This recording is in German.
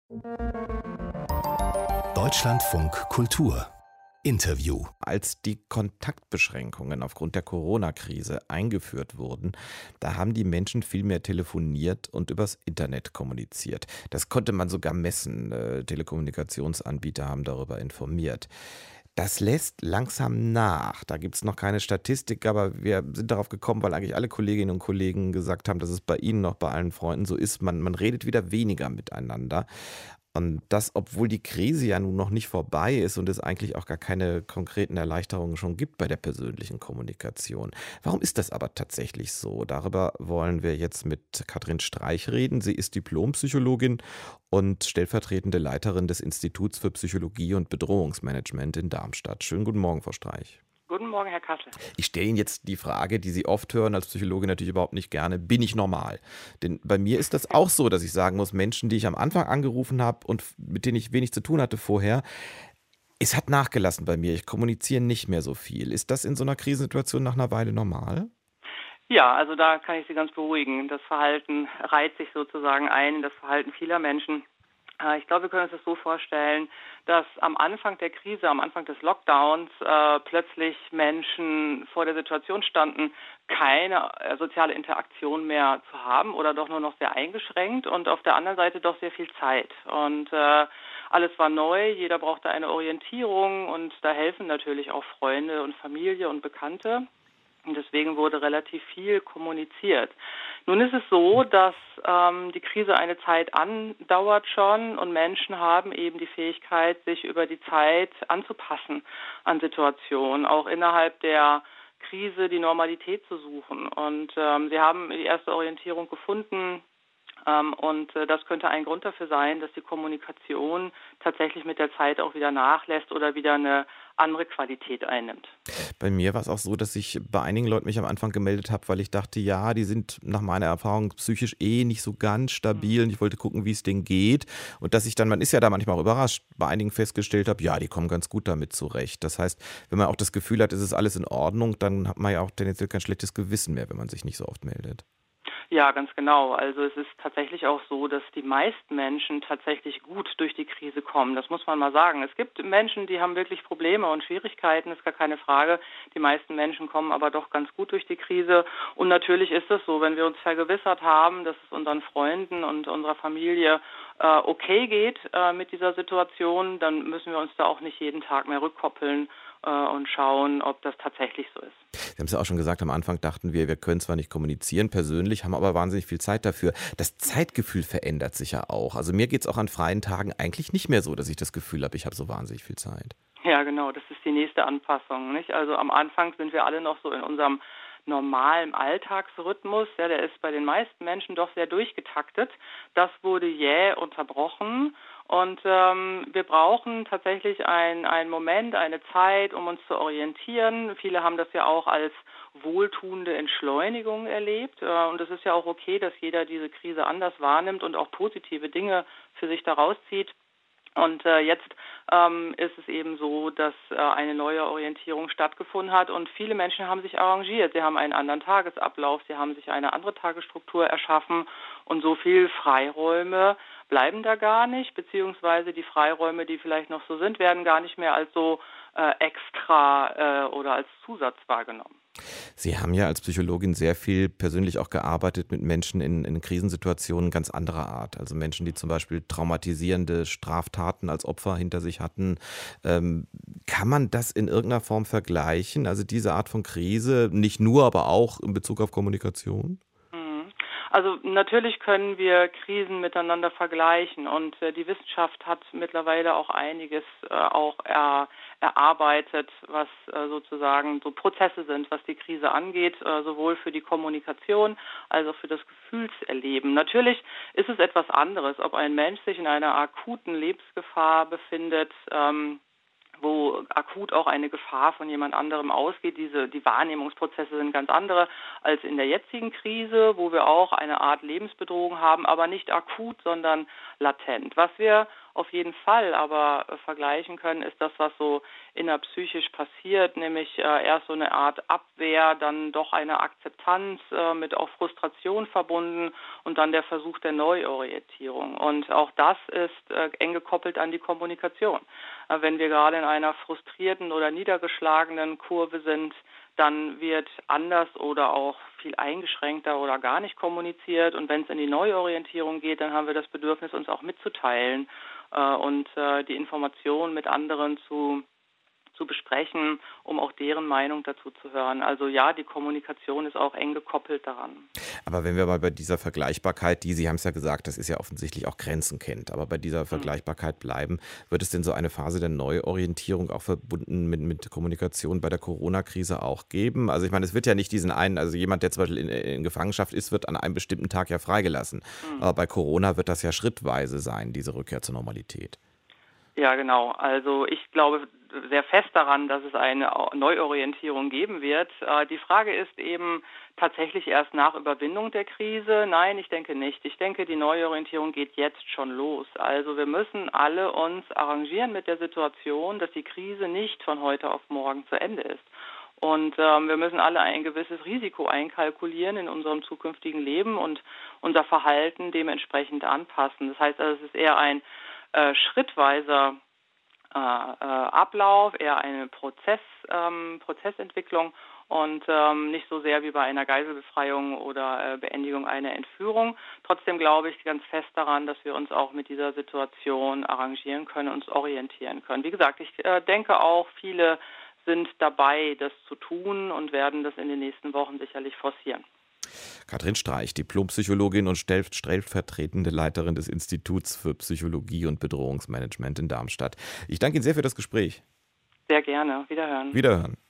Deutschlandfunk Kultur Interview. Als die Kontaktbeschränkungen aufgrund der Corona-Krise eingeführt wurden, da haben die Menschen viel mehr telefoniert und übers Internet kommuniziert. Das konnte man sogar messen. Telekommunikationsanbieter haben darüber informiert. Das lässt langsam nach. Da gibt es noch keine Statistik, aber wir sind darauf gekommen, weil eigentlich alle Kolleginnen und Kollegen gesagt haben, dass es bei ihnen noch bei allen Freunden so ist. Man redet wieder weniger miteinander. Und das, obwohl die Krise ja nun noch nicht vorbei ist und es eigentlich auch gar keine konkreten Erleichterungen schon gibt bei der persönlichen Kommunikation. Warum ist das aber tatsächlich so? Darüber wollen wir jetzt mit Katrin Streich reden. Sie ist Diplompsychologin und stellvertretende Leiterin des Instituts für Psychologie und Bedrohungsmanagement in Darmstadt. Schönen guten Morgen, Frau Streich. Guten Morgen, Herr Kassel. Ich stelle Ihnen jetzt die Frage, die Sie oft hören als Psychologe natürlich überhaupt nicht gerne: Bin ich normal? Denn bei mir ist das auch so, dass ich sagen muss, Menschen, die ich am Anfang angerufen habe und mit denen ich wenig zu tun hatte vorher, es hat nachgelassen bei mir. Ich kommuniziere nicht mehr so viel. Ist das in so einer Krisensituation nach einer Weile normal? Ja, also da kann ich Sie ganz beruhigen. Das Verhalten reiht sich sozusagen ein in das Verhalten vieler Menschen. Ich glaube, wir können uns das so vorstellen, dass am Anfang der Krise, am Anfang des Lockdowns plötzlich Menschen vor der Situation standen, keine soziale Interaktion mehr zu haben oder doch nur noch sehr eingeschränkt und auf der anderen Seite doch sehr viel Zeit. Und alles war neu, jeder brauchte eine Orientierung und da helfen natürlich auch Freunde und Familie und Bekannte. Und deswegen wurde relativ viel kommuniziert. Nun ist es so, dass die Krise eine Zeit andauert schon und Menschen haben eben die Fähigkeit, sich über die Zeit anzupassen an Situationen, auch innerhalb der Krise die Normalität zu suchen. Und sie haben die erste Orientierung gefunden. Und das könnte ein Grund dafür sein, dass die Kommunikation tatsächlich mit der Zeit auch wieder nachlässt oder wieder eine andere Qualität einnimmt. Bei mir war es auch so, dass ich bei einigen Leuten mich am Anfang gemeldet habe, weil ich dachte, ja, die sind nach meiner Erfahrung psychisch nicht so ganz stabil und ich wollte gucken, wie es denen geht. Und dass ich dann, man ist ja da manchmal auch überrascht, bei einigen festgestellt habe, ja, die kommen ganz gut damit zurecht. Das heißt, wenn man auch das Gefühl hat, es ist alles in Ordnung, dann hat man ja auch tendenziell kein schlechtes Gewissen mehr, wenn man sich nicht so oft meldet. Ja, ganz genau. Also es ist tatsächlich auch so, dass die meisten Menschen tatsächlich gut durch die Krise kommen. Das muss man mal sagen. Es gibt Menschen, die haben wirklich Probleme und Schwierigkeiten, ist gar keine Frage. Die meisten Menschen kommen aber doch ganz gut durch die Krise. Und natürlich ist es so, wenn wir uns vergewissert haben, dass es unseren Freunden und unserer Familie okay geht mit dieser Situation, dann müssen wir uns da auch nicht jeden Tag mehr rückkoppeln und schauen, ob das tatsächlich so ist. Sie haben es ja auch schon gesagt, am Anfang dachten wir können zwar nicht kommunizieren persönlich, haben aber wahnsinnig viel Zeit dafür. Das Zeitgefühl verändert sich ja auch. Also mir geht es auch an freien Tagen eigentlich nicht mehr so, dass ich das Gefühl habe, ich habe so wahnsinnig viel Zeit. Ja, genau, das ist die nächste Anpassung, nicht? Also am Anfang sind wir alle noch so in unserem normalen Alltagsrhythmus. Ja, der ist bei den meisten Menschen doch sehr durchgetaktet. Das wurde jäh unterbrochen. Und wir brauchen tatsächlich einen Moment, eine Zeit, um uns zu orientieren. Viele haben das ja auch als wohltuende Entschleunigung erlebt. Und es ist ja auch okay, dass jeder diese Krise anders wahrnimmt und auch positive Dinge für sich daraus zieht. Und jetzt ist es eben so, dass eine neue Orientierung stattgefunden hat und viele Menschen haben sich arrangiert. Sie haben einen anderen Tagesablauf, sie haben sich eine andere Tagesstruktur erschaffen und so viel Freiräume bleiben da gar nicht, beziehungsweise die Freiräume, die vielleicht noch so sind, werden gar nicht mehr als so extra oder als Zusatz wahrgenommen. Sie haben ja als Psychologin sehr viel persönlich auch gearbeitet mit Menschen in Krisensituationen ganz anderer Art. Also Menschen, die zum Beispiel traumatisierende Straftaten als Opfer hinter sich hatten. Kann man das in irgendeiner Form vergleichen? Also diese Art von Krise, nicht nur, aber auch in Bezug auf Kommunikation? Also natürlich können wir Krisen miteinander vergleichen und die Wissenschaft hat mittlerweile auch einiges auch erarbeitet, was sozusagen so Prozesse sind, was die Krise angeht, sowohl für die Kommunikation als auch für das Gefühlserleben. Natürlich ist es etwas anderes, ob ein Mensch sich in einer akuten Lebensgefahr befindet, wo akut auch eine Gefahr von jemand anderem ausgeht. Die Wahrnehmungsprozesse sind ganz andere als in der jetzigen Krise, wo wir auch eine Art Lebensbedrohung haben, aber nicht akut, sondern latent. Was wir auf jeden Fall, aber vergleichen können ist das, was so innerpsychisch passiert, nämlich erst so eine Art Abwehr, dann doch eine Akzeptanz mit auch Frustration verbunden und dann der Versuch der Neuorientierung. Und auch das ist eng gekoppelt an die Kommunikation. Wenn wir gerade in einer frustrierten oder niedergeschlagenen Kurve sind, dann wird anders oder auch viel eingeschränkter oder gar nicht kommuniziert. Und wenn es in die Neuorientierung geht, dann haben wir das Bedürfnis, uns auch mitzuteilen und die Informationen mit anderen zu besprechen, um auch deren Meinung dazu zu hören. Also ja, die Kommunikation ist auch eng gekoppelt daran. Aber wenn wir mal bei dieser Vergleichbarkeit, die Sie haben es ja gesagt, das ist ja offensichtlich auch Grenzen kennt, aber bei dieser Vergleichbarkeit bleiben, wird es denn so eine Phase der Neuorientierung auch verbunden mit Kommunikation bei der Corona-Krise auch geben? Also ich meine, es wird ja nicht diesen einen, also jemand, der zum Beispiel in Gefangenschaft ist, wird an einem bestimmten Tag ja freigelassen. Aber bei Corona wird das ja schrittweise sein, diese Rückkehr zur Normalität. Ja, genau. Also ich glaube sehr fest daran, dass es eine Neuorientierung geben wird. Die Frage ist eben tatsächlich erst nach Überwindung der Krise. Nein, ich denke nicht. Ich denke, die Neuorientierung geht jetzt schon los. Also wir müssen alle uns arrangieren mit der Situation, dass die Krise nicht von heute auf morgen zu Ende ist. Und wir müssen alle ein gewisses Risiko einkalkulieren in unserem zukünftigen Leben und unser Verhalten dementsprechend anpassen. Das heißt, also, es ist eher ein schrittweiser Ablauf, eher eine Prozessentwicklung und nicht so sehr wie bei einer Geiselbefreiung oder Beendigung einer Entführung. Trotzdem glaube ich ganz fest daran, dass wir uns auch mit dieser Situation arrangieren können, uns orientieren können. Wie gesagt, ich denke auch, viele sind dabei, das zu tun und werden das in den nächsten Wochen sicherlich forcieren. Katrin Streich, Diplompsychologin und stellvertretende Leiterin des Instituts für Psychologie und Bedrohungsmanagement in Darmstadt. Ich danke Ihnen sehr für das Gespräch. Sehr gerne. Wiederhören. Wiederhören.